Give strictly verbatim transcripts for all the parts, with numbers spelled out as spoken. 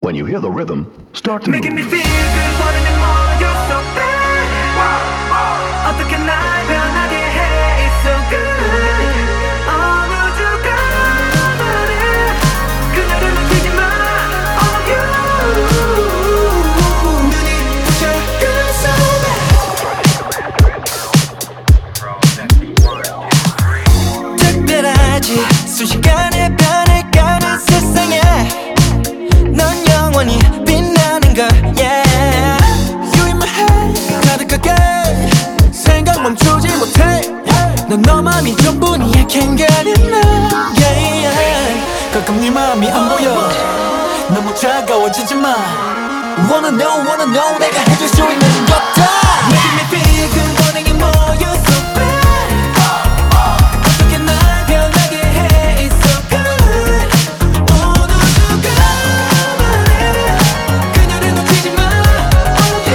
When you hear the rhythm, start to move. Making me feel good, wanting more, you're so bad. 어떻게 날 변하게 해, it's so good. 어느 순간에 그녀를 느끼지 마, oh you. 눈이 부셔, you're so bad. 특별하지, 순식간에 변해가는 세상에 넌 영원히 빛나는 걸, yeah. You in my head 가득하게 생각 멈추지 못해, yeah. 넌 너만이 전부니 I can't get enough, yeah, yeah. 가끔 네 마음이 안 보여 너무 차가워지지 마 Wanna know, wanna know 내가 해줄 수 있는 것들 Making me feel good, wanting it more, you're so bad. 어떻게 날 변하게 해, it's so good. 어느 순간에 그녀를 놓치지 마, oh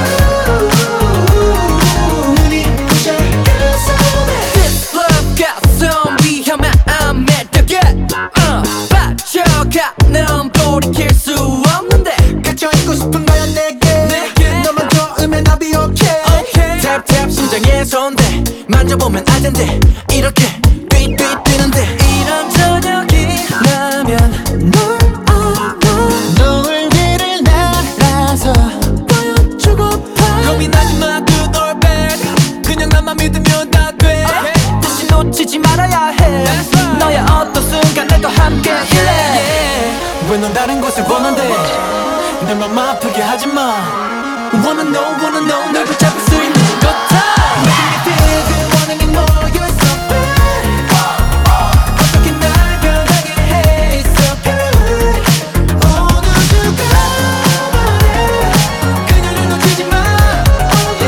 you. 눈이 부셔, you're so bad. This love got some 위험한 매력에 uh, 빠져가 넌 돌이킬 수 없는데 갇혀있고 싶은 거야 내게, 내게. 너만 좋으면 I'll be okay, okay. Tap tap 심장에 손대 만져보면 알 텐데 이렇게 뛰 뛰 뛰는데 이런 저녁이 나면 널 안아 너의 길을 날아서 보여주고파 고민하지 마 good or bad 그냥 나만 믿으면 다 돼 okay. 다시 놓치지 말아야 해 right. 너의 어떤 순간에도 함께 일래 yeah. 왜 넌 다른 곳을 원한대 내 맘 아프게 하지마 Wanna know, wanna know 널 붙잡을 수 있는 것들 Making me feel good, wanting it more, you're so bad. 어떻게 날 변하게 해, it's so good. 어느 순간에 그녀를 놓치지 마, oh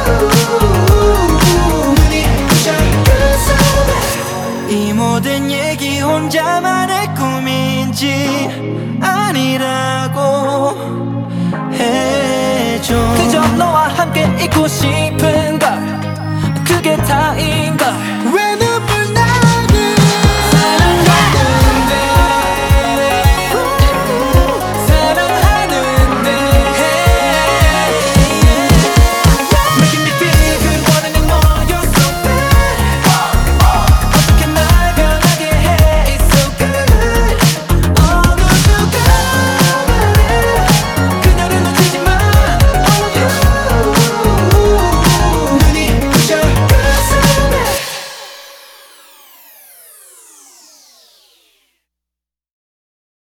you. 눈이 부셔, you're so bad. 이 모든 얘기 혼자만의 꿈인지 아니라고 해줘 그저 너와 함께 있고 싶은 걸 그게 다인 걸